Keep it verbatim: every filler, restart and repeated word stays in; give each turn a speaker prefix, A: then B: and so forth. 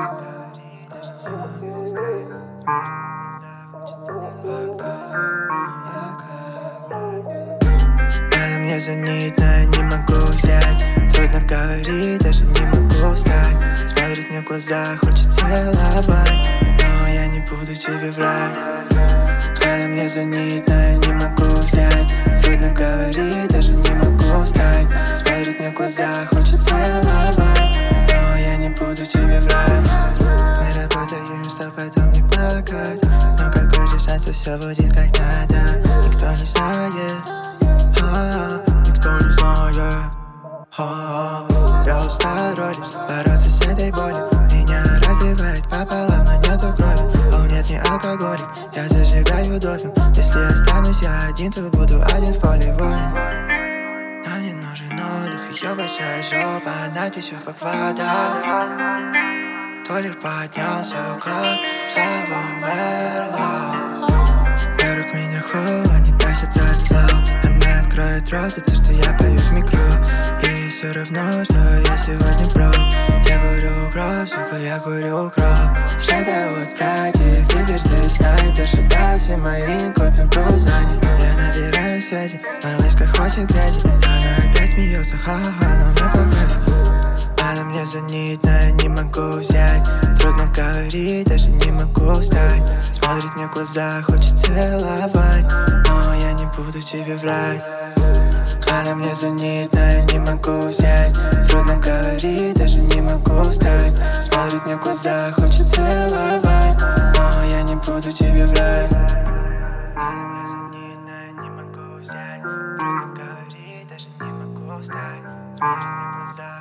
A: Она мне звонит, но я не могу взять. Трудно говорить, даже не могу встать. Смотрит мне в глаза, хочет целовать, но я не буду тебе врать. Она мне звонит, но я не могу взять. Трудно говорить, даже не могу встать. Смотрит мне в глаза, хочет целовать, но я не буду тебе врать. Мы работаем, чтоб потом не плакать, но какой же шанс, что все будет как надо? Никто не знает, а-а, никто не знает, а-а. Я устал роли, бороться с этой болью. Меня разрывает пополам, но нету крови. Он нет, не алкоголик, я зажигаю допинг. Если останусь я один, то буду один в поле воин. Нам не нужен отдых, ее большая жопа, она течет как вода. Толик поднялся, как слава умерла. Вокруг меня холод, они тащатся от слов. Она откроет рот за то, что я пою в микро. И все равно, что я сегодня проб. Я курю кровь, сука, я курю кровь. Шатаут братьев, теперь ты снайпер. Шатался моим копием, кто занят. Я набираю связи, малышка хочет грязи. Она опять смеется, ха-ха, но мне по кайфу. Она мне звонит, но я не могу взять. Трудно говорить, даже не могу встать. Смотрит мне в глаза, хочет целовать, но я не буду тебе врать. Она мне звонит, но я не могу взять. Трудно говорить, даже не могу встать. Смотрит мне в глаза, хочет целовать, но я не буду тебе врать. Она мне звонит, но я не могу взять. Трудно говорить, даже не могу встать. Смотрит мне в глаза.